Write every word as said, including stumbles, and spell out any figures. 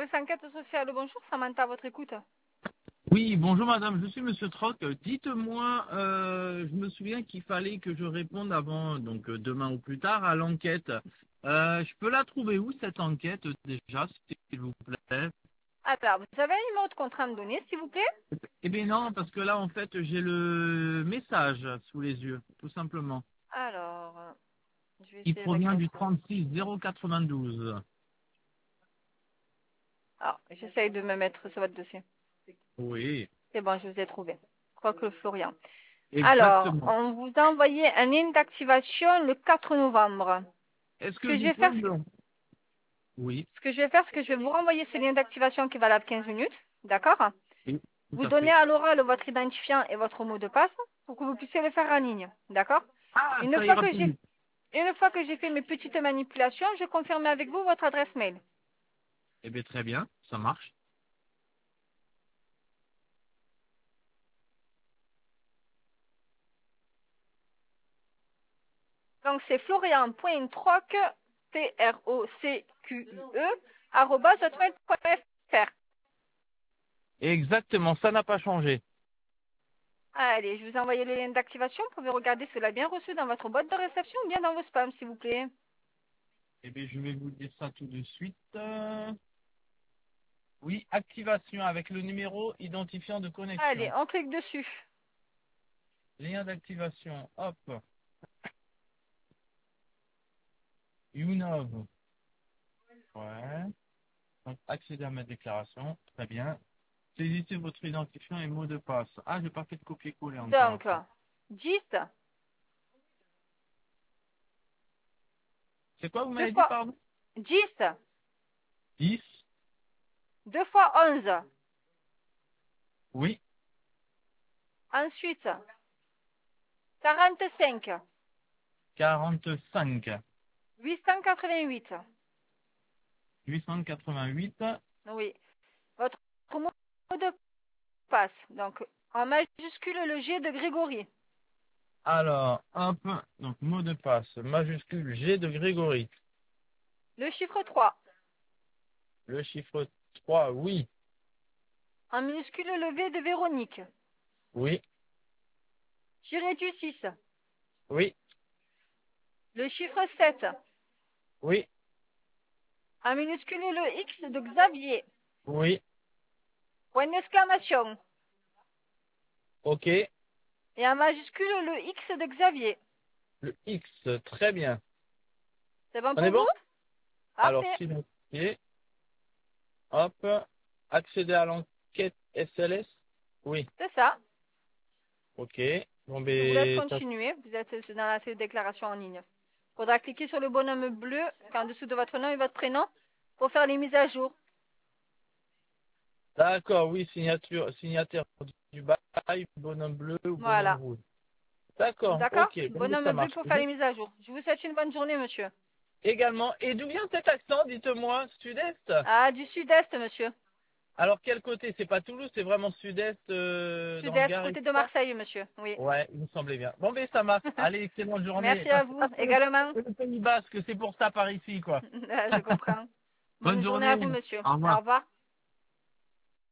service enquête sociale, bonjour, Samantha, à votre écoute. Oui, bonjour madame, je suis monsieur Troc. Dites-moi, euh, je me souviens qu'il fallait que je réponde avant, donc euh, demain ou plus tard, à l'enquête. Euh, je peux la trouver où cette enquête déjà, s'il vous plaît? Alors, vous avez un numéro de contrat à me donner, s'il vous plaît? Eh bien non, parce que là en fait j'ai le message sous les yeux, tout simplement. Alors, euh, je vais Il essayer avec provient du votre... trente-six zéro quatre-vingt-douze. Ah, j'essaye de me mettre sur votre dossier. Oui, C'est bon, je vous ai trouvé. Je crois que Florian. Alors, exactement. on vous a envoyé un lien d'activation le quatre novembre. Est-ce Ce que que je vous vais pouvez faire, me... Oui, ce que je vais faire, c'est que je vais vous renvoyer ce lien d'activation qui est valable quinze minutes. D'accord? oui, Vous tout à donnez fait. à l'oral votre identifiant et votre mot de passe pour que vous puissiez le faire en ligne. D'accord? Ah, Une ça fois ira que plus j'ai vite. Une fois que j'ai fait mes petites manipulations, je confirme avec vous votre adresse mail. Eh bien très bien, ça marche. Donc c'est florian.troc, T R O C Q U E, arobase hotmail point F R. Exactement, ça n'a pas changé. Allez, je vous ai envoyé le lien d'activation. Vous pouvez regarder cela bien reçu dans votre boîte de réception ou bien dans vos spams, s'il vous plaît. Eh bien, je vais vous dire ça tout de suite. Euh, Oui, activation avec le numéro identifiant de Allez, connexion. on clique dessus. Lien d'activation, hop. Unov. Ouais. Donc, accéder à ma déclaration. Très bien. Saisissez votre identifiant et mot de passe. Ah, j'ai pas fait de copier-coller encore. Donc, dix, C'est quoi, vous deux m'avez dit, fois pardon? dix, dix. deux fois onze. Oui. Ensuite, quarante-cinq, quarante-cinq. huit cent quatre-vingt-huit. huit cent quatre-vingt-huit. Oui. Votre mot de passe. Donc, en majuscule, le G de Grégory. Alors, hop. Donc, mot de passe, majuscule G de Grégory. Le chiffre trois. Le chiffre trois, oui. En minuscule, le V de Véronique. Oui. Tiré du six. Oui. Le chiffre sept. Oui. En minuscule, le X de Xavier. Oui. Point d'exclamation. Ok. Et en majuscule, le X de Xavier. Le X, très bien. C'est bon On pour est vous? bon? Alors, Parfait. silencier. Hop. Accéder à l'enquête S L S? Oui. C'est ça. Ok. Bon, Je vous laisse ben, ça- continuer. Vous êtes dans la série de déclaration en ligne. Il faudra cliquer sur le bonhomme bleu en dessous de votre nom et votre prénom pour faire les mises à jour. d'accord, oui, signature, signataire du bail, bonhomme bleu ou bonhomme Voilà. rouge. D'accord, D'accord? ok. Bon, ben, Bonhomme ça bleu marche. pour faire Je- les mises à jour. Je vous souhaite une bonne journée, monsieur. Également, et d'où vient cet accent, dites-moi, sud-est? Ah, du sud-est, monsieur. Alors, quel côté? C'est pas Toulouse, c'est vraiment sud-est, euh, dans le Sud-est, Gard et côté tout de ça? Marseille, monsieur. Oui. Ouais, il me semblait bien. Bon, ben, ça marche. Allez, excellente journée. Merci à Parce que vous ah, c'est le, également. c'est le Pays Basque, c'est pour ça par ici, quoi. Je comprends. Bonne Bonne journée à journée. vous, monsieur. Au Au revoir. revoir.